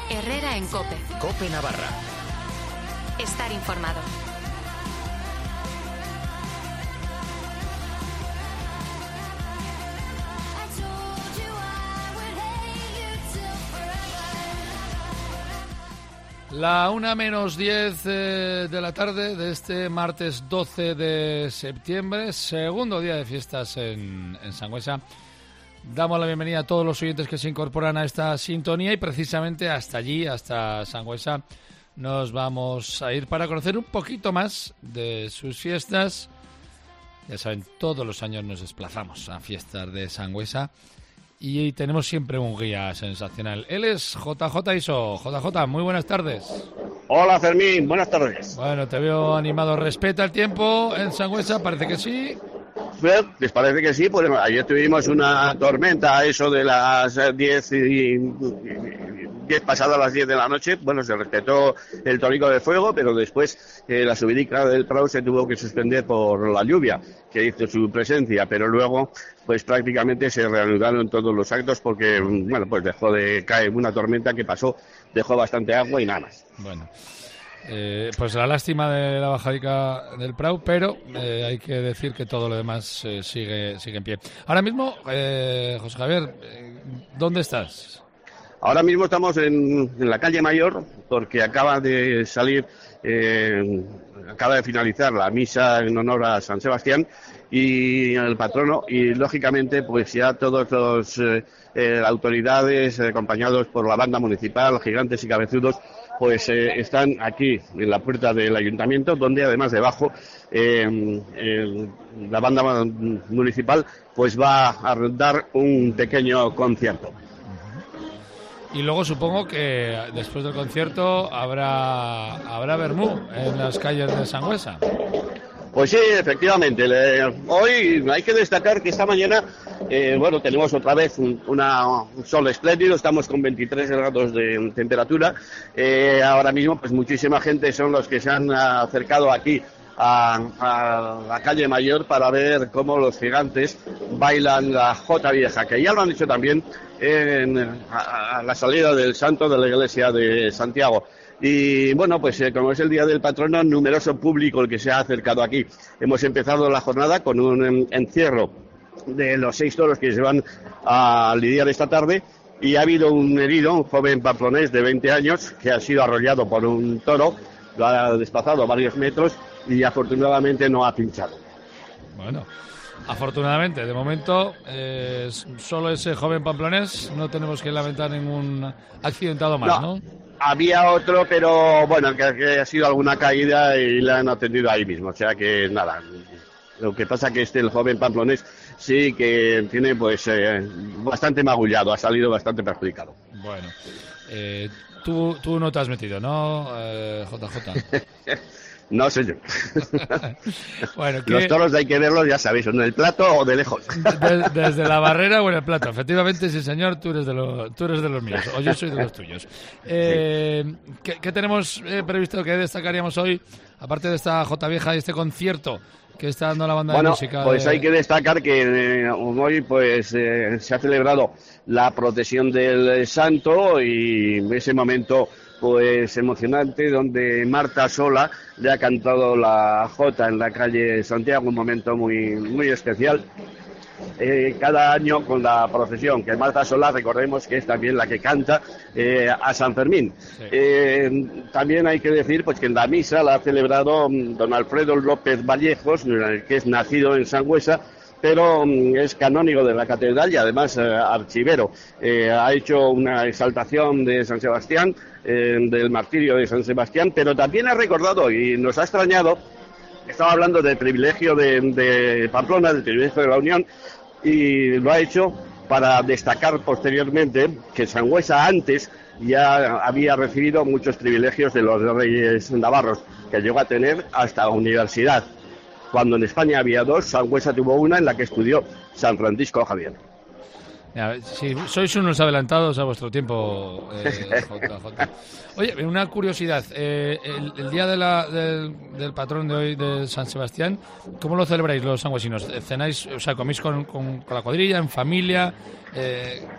Herrera en COPE. COPE Navarra. Estar informado. La 1:10 de la tarde de este martes 12 de septiembre, segundo día de fiestas en Sangüesa. Damos la bienvenida a todos los oyentes que se incorporan a esta sintonía y precisamente hasta allí, hasta Sangüesa, nos vamos a ir para conocer un poquito más de sus fiestas. Ya saben, todos los años nos desplazamos a fiestas de Sangüesa y tenemos siempre un guía sensacional. Él es JJ Iso. JJ, muy buenas tardes. Hola Fermín, buenas tardes. Bueno, te veo animado. ¿Respeta el tiempo en Sangüesa? Parece que sí. ¿Les parece que sí? Pues ayer tuvimos una tormenta, eso de las 10 pasadas las 10 de la noche. Bueno, se respetó el tónico de fuego, pero después la subidica del Prado se tuvo que suspender por la lluvia que hizo su presencia, pero luego pues prácticamente se reanudaron todos los actos porque, bueno, pues dejó de caer una tormenta que pasó, dejó bastante agua y nada más. Bueno. Pues la lástima de la bajadica del Prado, pero hay que decir que todo lo demás sigue en pie. Ahora mismo, José Javier, ¿dónde estás? Ahora mismo estamos en la calle Mayor porque acaba de salir, acaba de finalizar la misa en honor a San Sebastián y el patrono, y lógicamente pues ya todos los autoridades acompañados por la banda municipal, gigantes y cabezudos, pues están aquí en la puerta del ayuntamiento, donde además debajo la banda municipal pues va a dar un pequeño concierto. Y luego supongo que después del concierto habrá vermú en las calles de Sangüesa. Pues sí, efectivamente. Hoy hay que destacar que esta mañana, bueno, tenemos otra vez un sol espléndido, estamos con 23 grados de temperatura. Ahora mismo, pues muchísima gente son los que se han acercado aquí a la calle Mayor para ver cómo los gigantes bailan la Jota Vieja, que ya lo han hecho también a la salida del santo de la iglesia de Santiago. Y bueno, pues como es el día del patrono, numeroso público el que se ha acercado aquí. Hemos empezado la jornada con un encierro de los 6 toros que se van a lidiar esta tarde, y ha habido un herido, un joven pamplonés de 20 años que ha sido arrollado por un toro, lo ha desplazado varios metros y afortunadamente no ha pinchado. Bueno, afortunadamente, de momento, solo ese joven pamplonés, no tenemos que lamentar ningún accidentado más, ¿no? Había otro, pero bueno, que ha sido alguna caída y la han atendido ahí mismo, o sea que nada. Lo que pasa que el joven pamplonés sí que tiene pues bastante magullado, ha salido bastante perjudicado. Bueno, tú no te has metido, ¿no, JJ? No sé yo. Bueno, los toros hay que verlos, ya sabéis, en el plato o de lejos. Desde la barrera o en el plato. Efectivamente, sí, señor, tú eres de los míos, o yo soy de los tuyos. ¿Qué tenemos previsto que destacaríamos hoy, aparte de esta Jota Vieja y este concierto que está dando la banda de música? Pues hay que destacar que hoy pues se ha celebrado la procesión del santo, y ese momento pues emocionante donde Marta Sola le ha cantado la jota en la calle Santiago, un momento muy, muy especial. Cada año con la procesión, que Marta Sola, recordemos que es también la que canta a San Fermín. Sí. También hay que decir pues que en la misa la ha celebrado don Alfredo López Vallejos, que es nacido en Sangüesa, pero es canónigo de la catedral y además archivero. Ha hecho una exaltación de San Sebastián, del martirio de San Sebastián, pero también ha recordado, y nos ha extrañado, estaba hablando del privilegio de Pamplona, del privilegio de la Unión, y lo ha hecho para destacar posteriormente que Sangüesa antes ya había recibido muchos privilegios de los reyes navarros, que llegó a tener hasta universidad. Cuando en España había 2, Sangüesa tuvo una en la que estudió San Francisco Javier. Sí, sois unos adelantados a vuestro tiempo, JJ. Oye, una curiosidad, el día del patrón de hoy de San Sebastián, ¿cómo lo celebráis los sangüesinos? ¿Cenáis, o sea, coméis con la cuadrilla, en familia?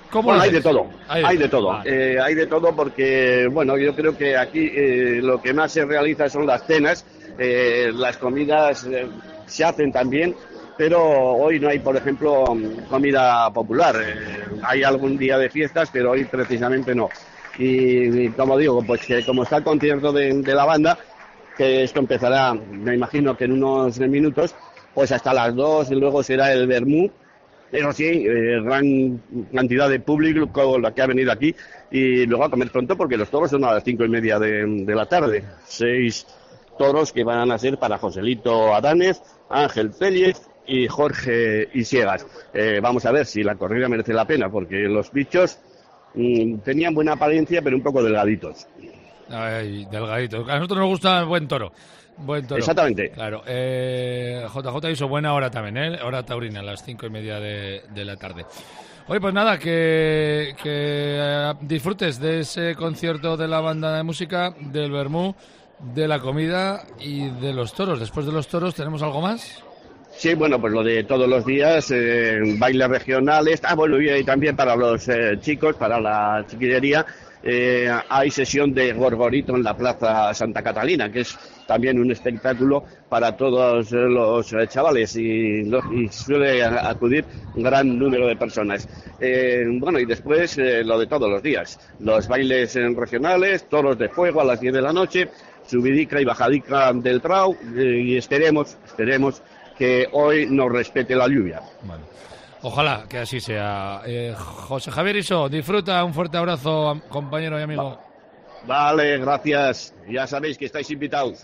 ¿Cómo bueno, lo hay de hacéis? todo, hay de todo. Vale. Hay de todo porque, bueno, yo creo que aquí lo que más se realiza son las cenas, las comidas se hacen también, pero hoy no hay, por ejemplo, comida popular. Hay algún día de fiestas, pero hoy precisamente no. Y como digo, pues que como está el concierto de la banda, que esto empezará, me imagino que en unos minutos, pues hasta las 2 y luego será el vermú. Eso sí, gran cantidad de público la que ha venido aquí y luego a comer pronto porque los toros son a las 5:30 de la tarde. 6 toros que van a ser para Joselito Adanes, Ángel Pérez y Jorge Isiegas. Vamos a ver si la corrida merece la pena porque los bichos tenían buena apariencia pero un poco delgaditos. Ay, delgaditos. A nosotros nos gusta el buen toro. Buen toro. Exactamente. Claro. JJ hizo buena hora también, ¿eh? Hora taurina, a las 5:30 de la tarde. Oye, pues nada, que disfrutes de ese concierto de la banda de música, del vermú, de la comida y de los toros. Después de los toros, ¿tenemos algo más? Sí, bueno, pues lo de todos los días, bailes regionales. Bueno, y también para los chicos, para la chiquillería, hay sesión de Gorgorito en la Plaza Santa Catalina, que es también un espectáculo para todos los chavales y suele acudir un gran número de personas. Bueno, y después lo de todos los días, los bailes regionales, toros de fuego a las 10 de la noche, subidica y bajadica del trau, y esperemos que hoy nos respete la lluvia. Bueno, ojalá que así sea. José Javier Iso, disfruta, un fuerte abrazo, compañero y amigo. Vale, gracias. Ya sabéis que estáis invitados.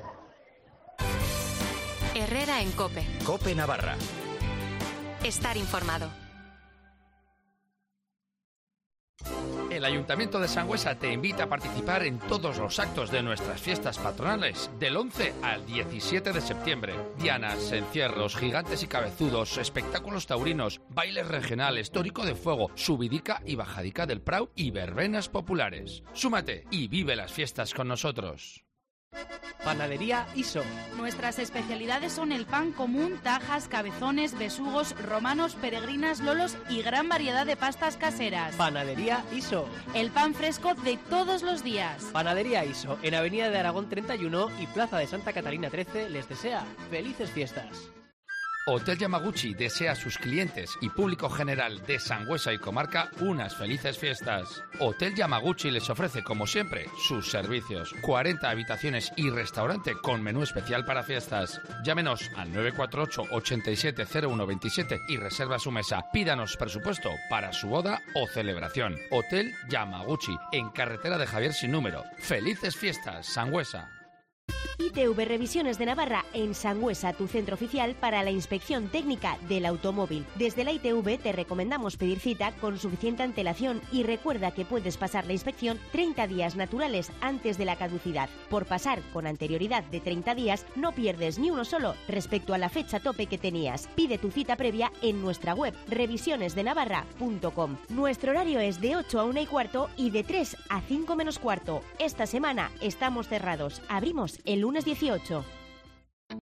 Herrera en COPE. COPE Navarra. Estar informado. El Ayuntamiento de Sangüesa te invita a participar en todos los actos de nuestras fiestas patronales, del 11 al 17 de septiembre. Dianas, encierros, gigantes y cabezudos, espectáculos taurinos, bailes regionales, tórico de fuego, subidica y bajadica del Prau y verbenas populares. Súmate y vive las fiestas con nosotros. Panadería Iso. Nuestras especialidades son el pan común, tajas, cabezones, besugos, romanos, peregrinas, lolos y gran variedad de pastas caseras. Panadería Iso. El pan fresco de todos los días. Panadería Iso, en Avenida de Aragón 31 y Plaza de Santa Catalina 13, les desea felices fiestas. Hotel Yamaguchi desea a sus clientes y público general de Sangüesa y comarca unas felices fiestas. Hotel Yamaguchi les ofrece, como siempre, sus servicios. 40 habitaciones y restaurante con menú especial para fiestas. Llámenos al 948 87 0127 y reserva su mesa. Pídanos presupuesto para su boda o celebración. Hotel Yamaguchi, en carretera de Javier sin número. Felices fiestas, Sangüesa. ITV Revisiones de Navarra en Sangüesa, tu centro oficial para la inspección técnica del automóvil. Desde la ITV te recomendamos pedir cita con suficiente antelación y recuerda que puedes pasar la inspección 30 días naturales antes de la caducidad. Por pasar con anterioridad de 30 días no pierdes ni uno solo respecto a la fecha tope que tenías. Pide tu cita previa en nuestra web revisionesdenavarra.com. Nuestro horario es de 8 a 1:15 y de 3 a 5 menos cuarto. Esta semana estamos cerrados. Abrimos el lunes 18.